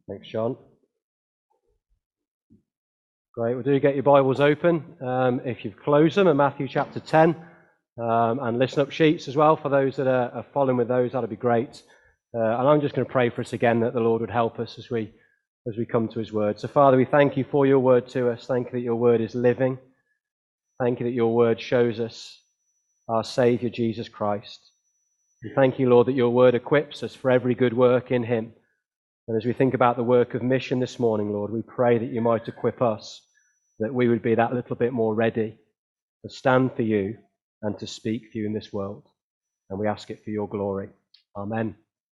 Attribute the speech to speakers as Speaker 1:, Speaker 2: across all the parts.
Speaker 1: Thanks, John. Great. Well, do get your Bibles open if you've closed them at Matthew chapter 10, and listen up sheets as well for those that are following with those. That'd be great. And I'm just going to pray for us again that the Lord would help us as we come to His Word. So, Father, we thank You for Your Word to us. Thank You that Your Word is living. Thank You that Your Word shows us our Saviour, Jesus Christ. And thank You, Lord, that Your Word equips us for every good work in Him. And as we think about the work of mission this morning, Lord, we pray that You might equip us, that we would be that little bit more ready to stand for You and to speak for You in this world. And we ask it for Your glory. Amen.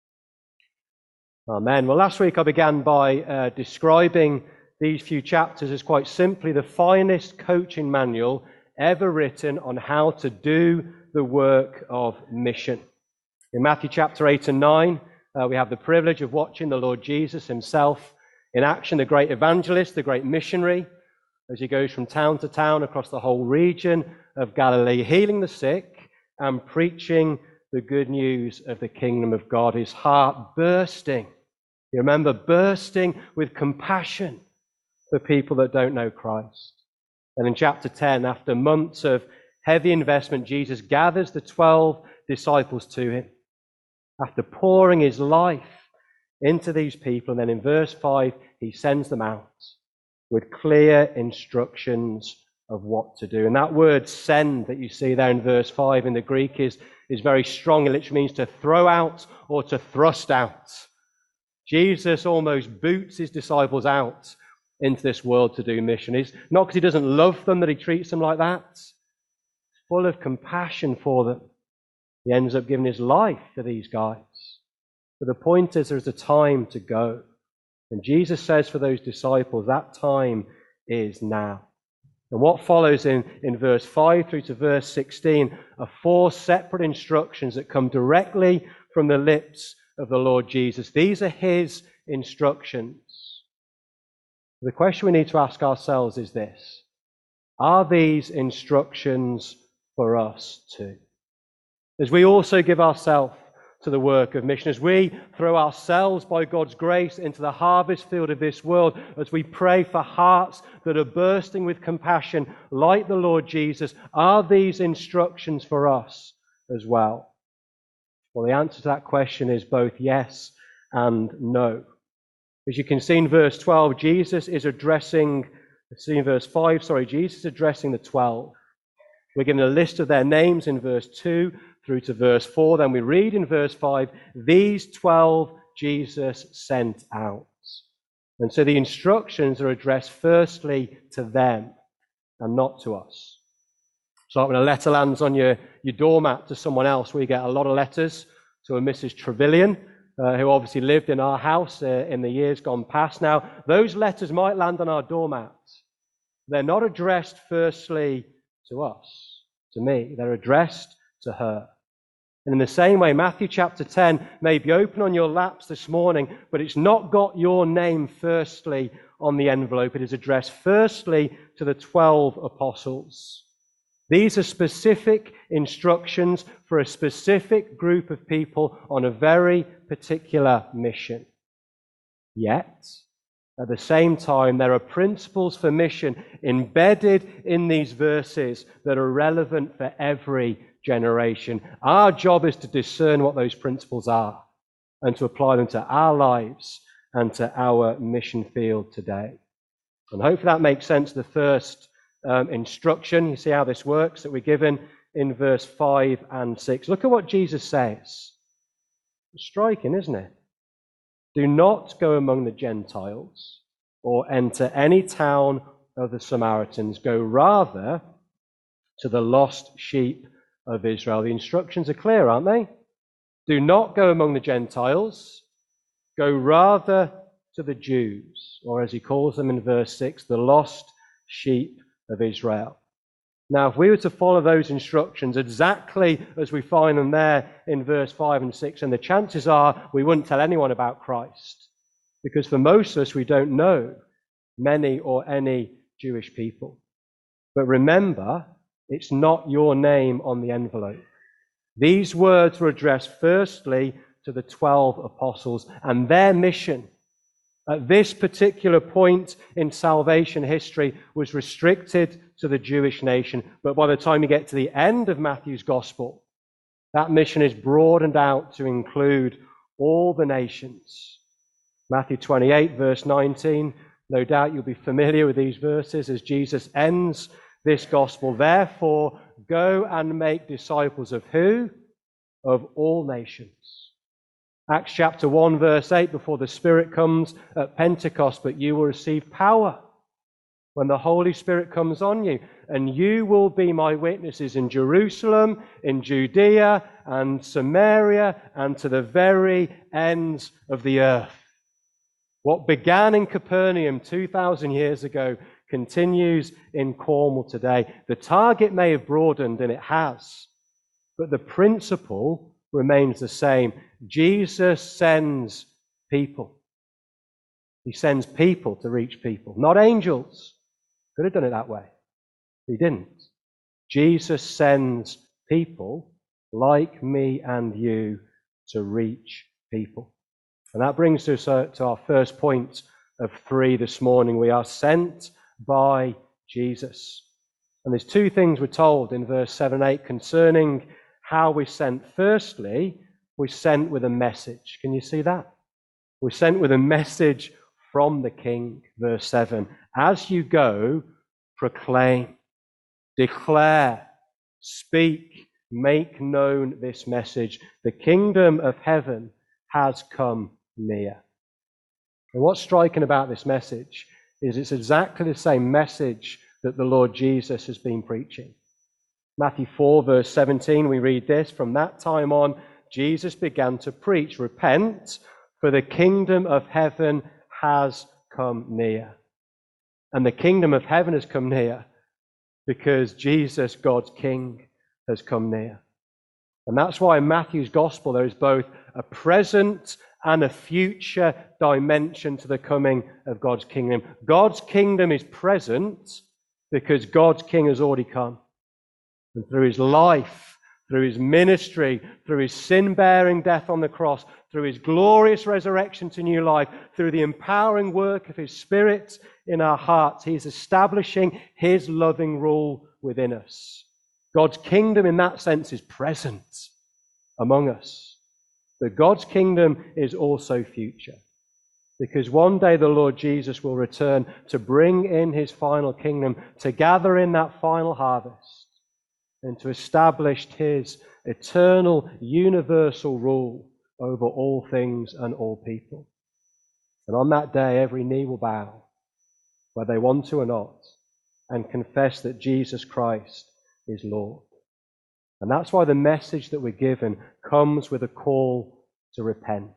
Speaker 1: Amen. Well, last week I began by describing these few chapters as quite simply the finest coaching manual ever written on how to do the work of mission. In Matthew chapter 8 and 9, we have the privilege of watching the Lord Jesus Himself in action, the great evangelist, the great missionary, as He goes from town to town across the whole region of Galilee, healing the sick and preaching the good news of the kingdom of God, His heart bursting. You remember, bursting with compassion for people that don't know Christ. And in chapter 10, after months of heavy investment, Jesus gathers the 12 disciples to Him after pouring His life into these people. And then in verse 5, He sends them out with clear instructions of what to do. And that word send that you see there in verse 5 in the Greek is very strong. It literally means to throw out or to thrust out. Jesus almost boots His disciples out into this world to do mission. It's not because He doesn't love them that He treats them like that. He's full of compassion for them. He ends up giving His life for these guys. But the point is, there's a time to go. And Jesus says for those disciples, that time is now. And what follows in verse 5 through to verse 16 are 4 separate instructions that come directly from the lips of the Lord Jesus. These are His instructions. The question we need to ask ourselves is this: are these instructions for us too? As we also give ourselves to the work of mission, as we throw ourselves by God's grace into the harvest field of this world, as we pray for hearts that are bursting with compassion like the Lord Jesus, are these instructions for us as well? Well, the answer to that question is both yes and no. As you can see in verse 12, Jesus is addressing the 12. We're given a list of their names in verse 2 through to verse 4. Then we read in verse 5, these 12 Jesus sent out. And so the instructions are addressed firstly to them and not to us. So when a letter lands on your doormat to someone else, we get a lot of letters to a Mrs. Trevelyan, who obviously lived in our house in the years gone past. Now, those letters might land on our doormats. They're not addressed firstly to us, to me. They're addressed to her. And in the same way, Matthew chapter 10 may be open on your laps this morning, but it's not got your name firstly on the envelope. It is addressed firstly to the 12 apostles. These are specific instructions for a specific group of people on a very particular mission. Yet, at the same time, there are principles for mission embedded in these verses that are relevant for every generation. Our job is to discern what those principles are and to apply them to our lives and to our mission field today. And hopefully that makes sense. The first instruction, you see how this works, that we're given in verse 5 and 6. Look at what Jesus says. It's striking, isn't it? Do not go among the Gentiles or enter any town of the Samaritans. Go rather to the lost sheep of Israel. The instructions are clear, aren't they? Do not go among the Gentiles. Go rather to the Jews, or as he calls them in verse 6, the lost sheep of Israel. Now, if we were to follow those instructions exactly as we find them there in verse 5 and 6, and the chances are we wouldn't tell anyone about Christ, because for most of us, we don't know many or any Jewish people. But remember, it's not your name on the envelope. These words were addressed firstly to the 12 apostles and their mission At this particular point in salvation history was restricted to the Jewish nation. But by the time you get to the end of Matthew's gospel, that mission is broadened out to include all the nations. Matthew 28, verse 19. No doubt you'll be familiar with these verses as Jesus ends this gospel. Therefore, go and make disciples of who? Of all nations. Acts chapter 1, verse 8, before the Spirit comes at Pentecost, but you will receive power when the Holy Spirit comes on you, and you will be my witnesses in Jerusalem, in Judea, and Samaria, and to the very ends of the earth. What began in Capernaum 2,000 years ago continues in Cornwall today. The target may have broadened, and it has, but the principle remains the same. Jesus sends people. He sends people to reach people, not angels. Could have done it that way. He didn't. Jesus sends people like me and you to reach people. And that brings us to our first point of 3 this morning. We are sent by Jesus. And there's 2 things we're told in verse 7 and 8 concerning how we're sent. Firstly, we're sent with a message. Can you see that? We're sent with a message from the King, verse 7. As you go, proclaim, declare, speak, make known this message. The kingdom of heaven has come near. And what's striking about this message is it's exactly the same message that the Lord Jesus has been preaching. Matthew 4, verse 17, we read this, from that time on, Jesus began to preach, repent, for the kingdom of heaven has come near. And the kingdom of heaven has come near because Jesus, God's King, has come near. And that's why in Matthew's gospel there is both a present and a future dimension to the coming of God's kingdom. God's kingdom is present because God's King has already come. And through his life, through his ministry, through his sin-bearing death on the cross, through his glorious resurrection to new life, through the empowering work of his Spirit in our hearts, he is establishing his loving rule within us. God's kingdom in that sense is present among us. But God's kingdom is also future. Because one day the Lord Jesus will return to bring in his final kingdom, to gather in that final harvest, and to establish his eternal, universal rule over all things and all people. And on that day, every knee will bow, whether they want to or not, and confess that Jesus Christ is Lord. And that's why the message that we're given comes with a call to repent,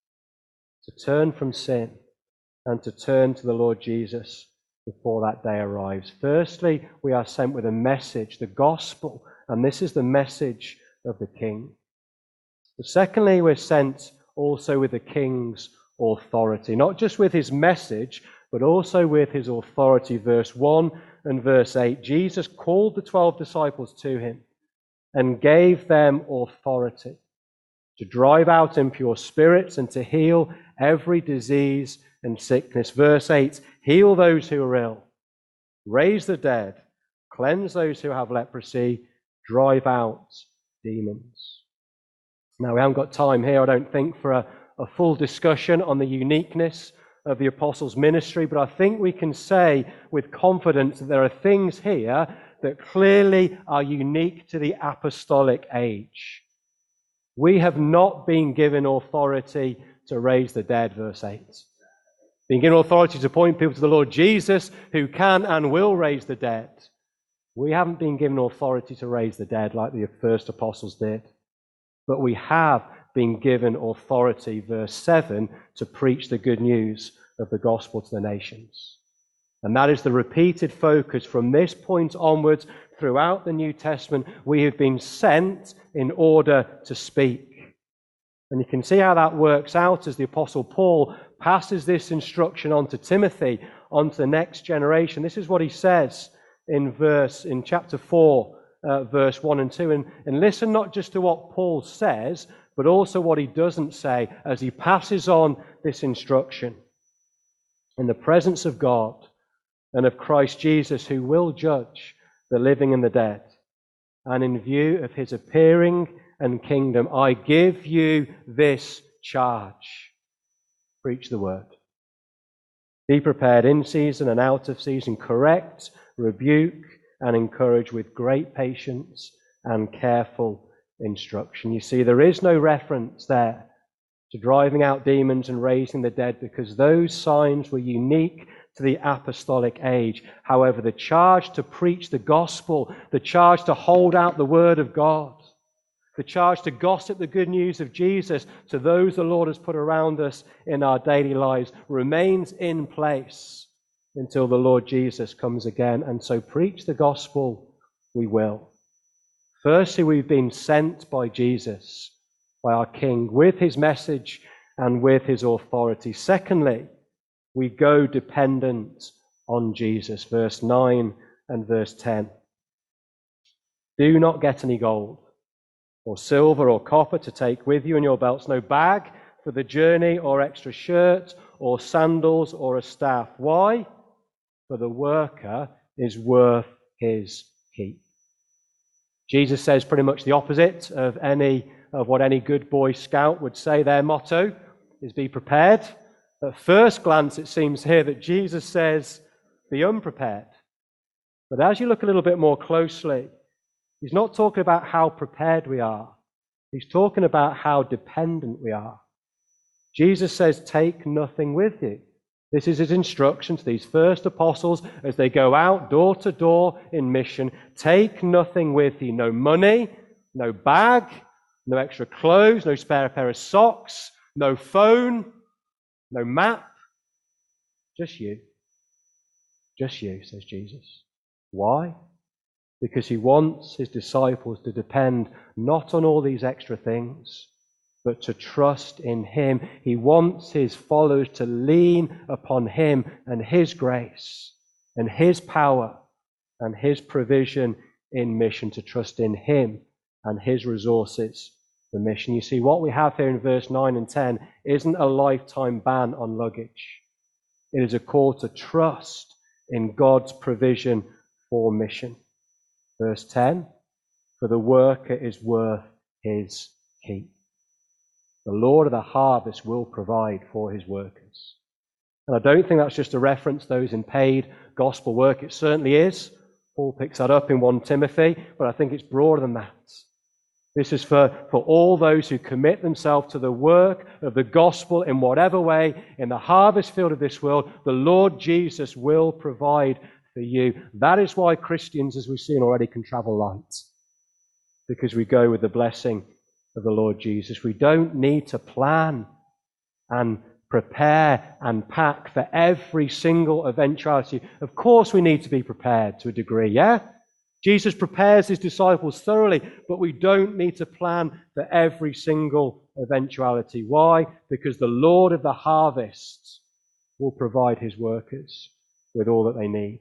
Speaker 1: to turn from sin, and to turn to the Lord Jesus before that day arrives. Firstly, we are sent with a message, the gospel, and this is the message of the King. But secondly, we're sent also with the King's authority, not just with his message, but also with his authority. Verse 1 and verse 8, Jesus called the 12 disciples to him and gave them authority to drive out impure spirits and to heal every disease and sickness. Verse 8, heal those who are ill, raise the dead, cleanse those who have leprosy, drive out demons. Now, we haven't got time here, I don't think, for a full discussion on the uniqueness of the apostles' ministry, but I think we can say with confidence that there are things here that clearly are unique to the apostolic age. We have not been given authority to raise the dead, verse 8. Being given authority to point people to the Lord Jesus, who can and will raise the dead. We haven't been given authority to raise the dead like the first apostles did. But we have been given authority, verse 7, to preach the good news of the gospel to the nations. And that is the repeated focus from this point onwards throughout the New Testament. We have been sent in order to speak. And you can see how that works out as the Apostle Paul passes this instruction on to Timothy, on to the next generation. This is what he says in chapter 4, verse 1 and 2. And listen not just to what Paul says, but also what he doesn't say as he passes on this instruction. in the presence of God and of Christ Jesus, who will judge the living and the dead, and in view of his appearing and kingdom, I give you this charge. Preach the word. Be prepared in season and out of season. Correct, rebuke, and encourage with great patience and careful instruction. You see, there is no reference there to driving out demons and raising the dead, because those signs were unique to the apostolic age. However, the charge to preach the gospel, the charge to hold out the word of God, the charge to gossip the good news of Jesus to those the Lord has put around us in our daily lives remains in place until the Lord Jesus comes again. And so preach the gospel we will. Firstly, we've been sent by Jesus, by our King, with his message and with his authority. Secondly, we go dependent on Jesus. Verse 9 and verse 10. Do not get any gold or silver or copper to take with you in your belts, no bag for the journey or extra shirt or sandals or a staff. Why? For the worker is worth his keep. Jesus says pretty much the opposite of what any good Boy Scout would say. Their motto is be prepared. At first glance, it seems here that Jesus says, be unprepared. But as you look a little bit more closely, he's not talking about how prepared we are. He's talking about how dependent we are. Jesus says, take nothing with you. This is his instruction to these first apostles as they go out door to door in mission. Take nothing with you. No money, no bag, no extra clothes, no spare pair of socks, no phone, no map. Just you. Just you, says Jesus. Why? Because he wants his disciples to depend not on all these extra things, but to trust in him. He wants his followers to lean upon him and his grace and his power and his provision in mission, to trust in him and his resources for mission. You see, what we have here in verse 9 and 10 isn't a lifetime ban on luggage. It is a call to trust in God's provision for mission. Verse 10, for the worker is worth his keep. The Lord of the harvest will provide for his workers. And I don't think that's just a reference to those in paid gospel work. It certainly is. Paul picks that up in 1 Timothy, but I think it's broader than that. This is for all those who commit themselves to the work of the gospel in whatever way, in the harvest field of this world. The Lord Jesus will provide for you. That is why Christians, as we've seen already, can travel light, because we go with the blessing of the Lord Jesus. We don't need to plan and prepare and pack for every single eventuality. Of course we need to be prepared to a degree, yeah? Jesus prepares his disciples thoroughly, but we don't need to plan for every single eventuality. Why? Because the Lord of the harvest will provide his workers with all that they need.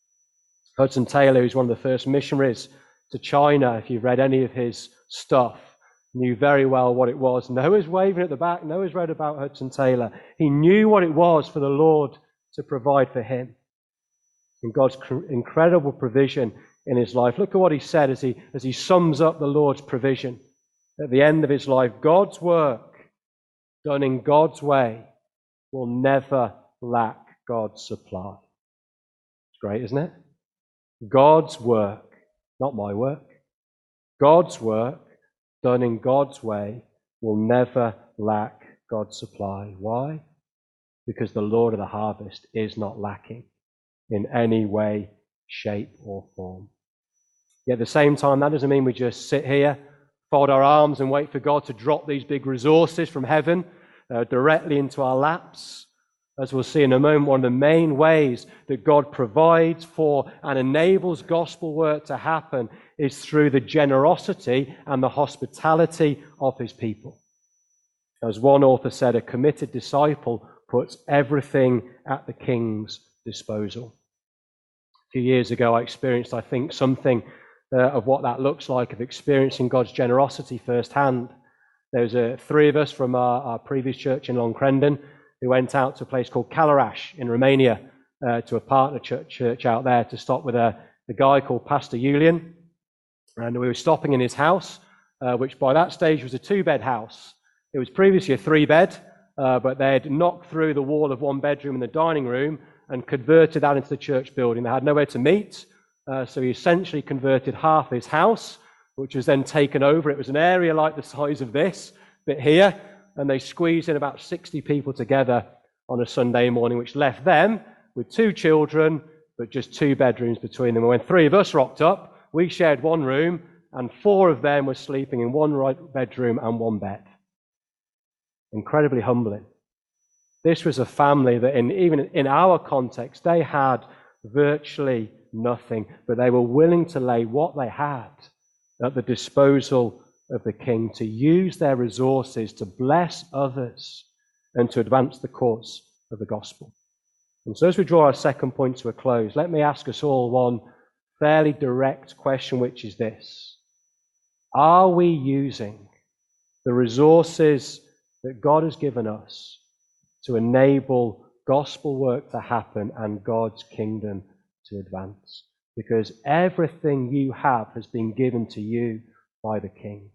Speaker 1: Hudson Taylor, who's one of the first missionaries to China, if you've read any of his stuff, knew very well what it was. Noah's waving at the back. Noah's read about Hudson Taylor. He knew what it was for the Lord to provide for him. And God's incredible provision in his life. Look at what he said as he sums up the Lord's provision at the end of his life. God's work done in God's way will never lack God's supply. It's great, isn't it? God's work, not my work. God's work done in God's way will never lack God's supply. Why? Because the Lord of the harvest is not lacking in any way, shape, or form. Yet at the same time, that doesn't mean we just sit here, fold our arms and wait for God to drop these big resources from heaven directly into our laps. As we'll see in a moment, one of the main ways that God provides for and enables gospel work to happen is through the generosity and the hospitality of his people. As one author said, a committed disciple puts everything at the King's disposal. A few years ago, I experienced, I think, something of what that looks like, of experiencing God's generosity firsthand. There was three of us from our previous church in Long Crendon, who went out to a place called Calarash in Romania, to a partner church out there, to stop with a guy called Pastor Julian. And we were stopping in his house, which by that stage was a 2-bed house. It was previously a 3-bed, but they'd knocked through the wall of 1 bedroom in the dining room and converted that into the church building. They had nowhere to meet, so he essentially converted half his house, which was then taken over. It was an area like the size of this bit here, and they squeezed in about 60 people together on a Sunday morning, which left them with 2 children, but just 2 bedrooms between them. And when 3 of us rocked up, we shared 1 room, and 4 of them were sleeping in 1 bedroom and 1 bed. Incredibly humbling. This was a family that, even in our context, they had virtually nothing, but they were willing to lay what they had at the disposal of the king, to use their resources to bless others and to advance the cause of the gospel. And so as we draw our second point to a close, let me ask us all one fairly direct question, which is this: are we using the resources that God has given us to enable gospel work to happen and God's kingdom to advance? Because everything you have has been given to you by the King.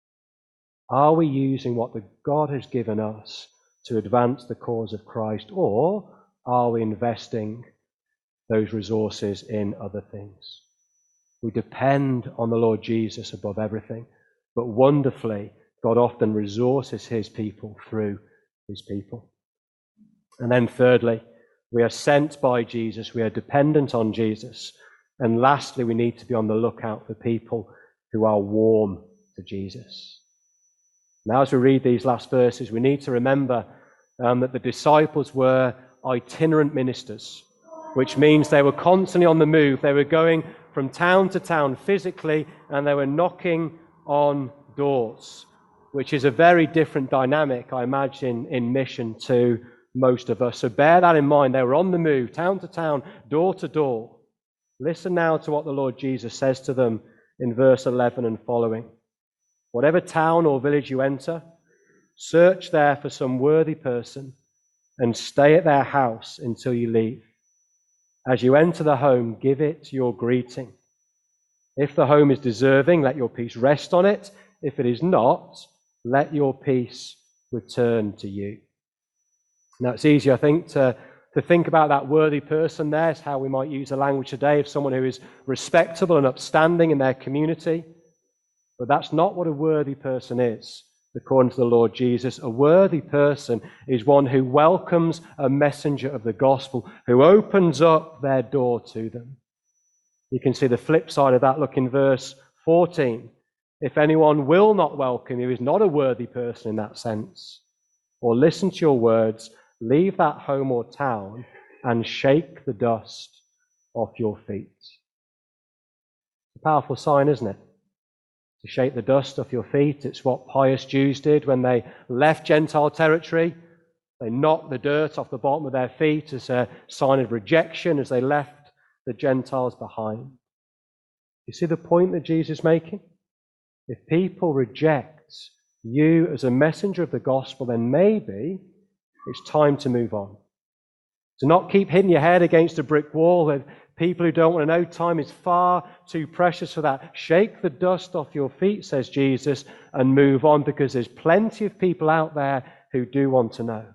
Speaker 1: Are we using what God has given us to advance the cause of Christ, or are we investing those resources in other things? We depend on the Lord Jesus above everything, but wonderfully, God often resources his people through his people. And then thirdly, we are sent by Jesus, we are dependent on Jesus. And lastly, we need to be on the lookout for people who are warm to Jesus. Now, as we read these last verses, we need to remember that the disciples were itinerant ministers, which means they were constantly on the move. They were going from town to town physically, and they were knocking on doors, which is a very different dynamic, I imagine, in mission to most of us. So bear that in mind. They were on the move, town to town, door to door. Listen now to what the Lord Jesus says to them in verse 11 and following. Whatever town or village you enter, search there for some worthy person and stay at their house until you leave. As you enter the home, give it your greeting. If the home is deserving, let your peace rest on it. If it is not, let your peace return to you. Now, it's easy, I think, to think about that worthy person there. It's how we might use the language today of someone who is respectable and upstanding in their community. But that's not what a worthy person is, according to the Lord Jesus. A worthy person is one who welcomes a messenger of the gospel, who opens up their door to them. You can see the flip side of that. Look in verse 14. If anyone will not welcome you, is not a worthy person in that sense, or listen to your words, leave that home or town and shake the dust off your feet. It's a powerful sign, isn't it? To shake the dust off your feet. It's what pious Jews did when they left Gentile territory. They knocked the dirt off the bottom of their feet as a sign of rejection as they left the Gentiles behind. You see the point that Jesus is making? If people reject you as a messenger of the gospel, then maybe it's time to move on. To not keep hitting your head against a brick wall with people who don't want to know. Time is far too precious for that. Shake the dust off your feet, says Jesus, and move on, because there's plenty of people out there who do want to know.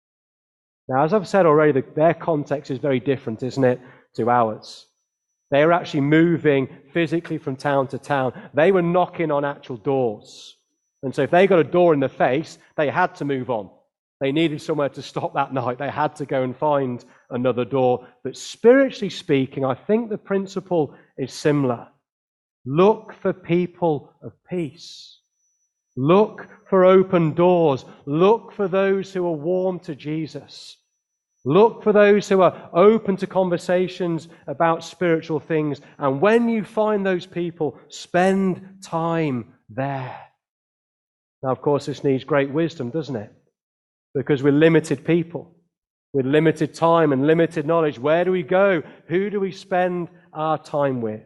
Speaker 1: Now, as I've said already, their context is very different, isn't it, to ours. They were actually moving physically from town to town. They were knocking on actual doors. And so if they got a door in the face, they had to move on. They needed somewhere to stop that night. They had to go and find another door. But spiritually speaking, I think the principle is similar. Look for people of peace. Look for open doors. Look for those who are warm to Jesus. Look for those who are open to conversations about spiritual things. And when you find those people, spend time there. Now, of course, this needs great wisdom, doesn't it? Because we're limited people with limited time and limited knowledge. Where do we go? Who do we spend our time with?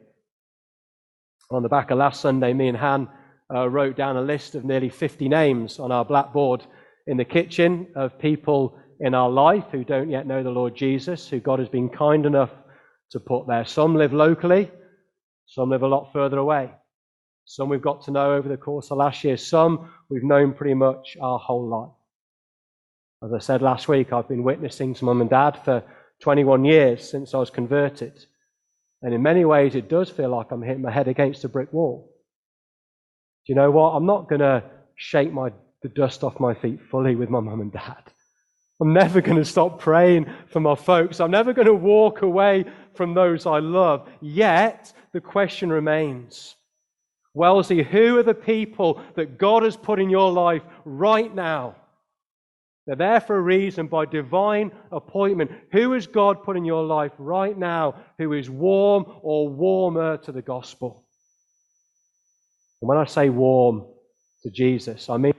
Speaker 1: On the back of last Sunday, me and Han wrote down a list of nearly 50 names on our blackboard in the kitchen of people in our life who don't yet know the Lord Jesus, who God has been kind enough to put there. Some live locally, some live a lot further away. Some we've got to know over the course of last year. Some we've known pretty much our whole life. As I said last week, I've been witnessing to Mum and Dad for 21 years since I was converted. And in many ways, it does feel like I'm hitting my head against a brick wall. Do you know what? I'm not going to shake the dust off my feet fully with my mum and dad. I'm never going to stop praying for my folks. I'm never going to walk away from those I love. Yet, the question remains, Wellesley, who are the people that God has put in your life right now? They're there for a reason, by divine appointment. Who has God put in your life right now who is warm or warmer to the gospel? And when I say warm to Jesus, I mean